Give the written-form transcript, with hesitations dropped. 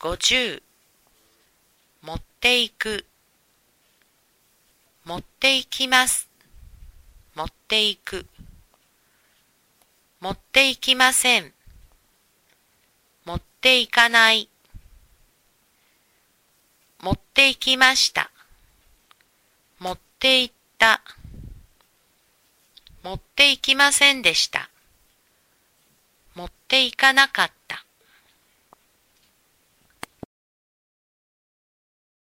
50持っていく持っていきます持っていく持っていきません持っていかない持っていきました持っていった持っていきませんでした持っていかなかった